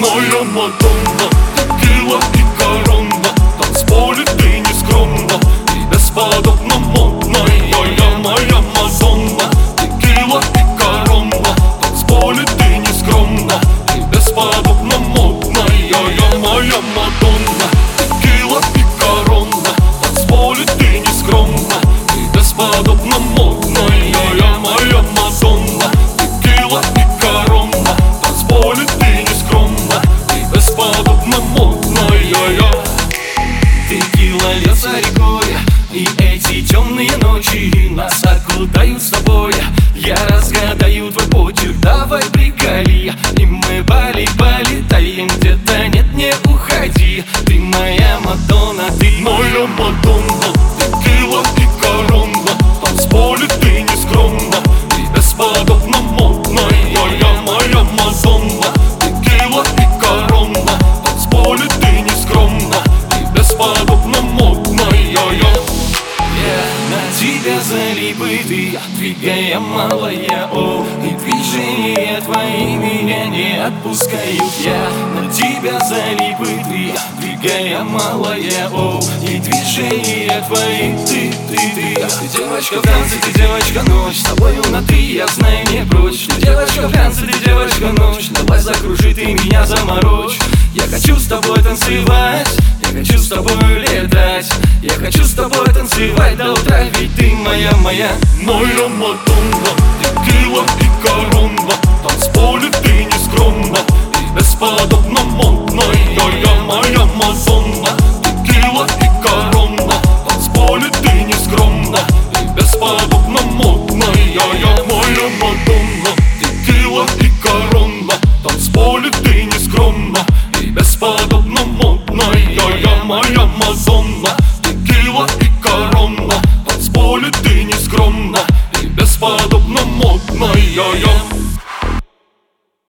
Моя Мадонна, текила и корона, танцполе ты не скромна и бесподобно модная. Моя Мадонна, текила и корона, танцполе ты не скромна и бесподобно модная. Моя Мадонна, текила и корона, танцполе ты не скромна и бесподобно модная. Моя Мадонна, текила и корона, танцполе ты не скромна и бесподобно модная. Текила льется рекой, и эти темные ночи нас окутают с тобой. Я разгадаю твой почерк, давай приколи, и мы полетаем где-то, нет, не уходи. Ты моя Мадонна, ты моя Мадонна, текила и корона, танцполе ты не скромна и бесподобно модная. Моя Мадонна, текила и корона, танцполе ты не скромна и бесподобно модная. На тебя залипы ты, двигая малая, о, и движения твои меня не отпускают. Я на тебя залипы ты, двигая малая, о, и движения твои, ты. Ты девочка в танце, ты девочка ночь, с тобою на ты, я знаю, не прочь. Ты девочка в танце, ты девочка ночь, давай закружи, ты меня заморочь. Я хочу с тобой танцевать, я хочу с тобой летать, я хочу с тобой танцевать до утра, ведь ты моя. Моя Мадонна, текила и корона, танцполе ты не скромна и бесподобно модная. Моя Мадонна, текила и корона, танцполе ты не скромна и бесподобно модная. Моя Мадонна, текила и корона, танцполе ты не скромна и бесподобно модная. Моя Мадонна, текила и корона, танцполе ты не скромна и бесподобно модная.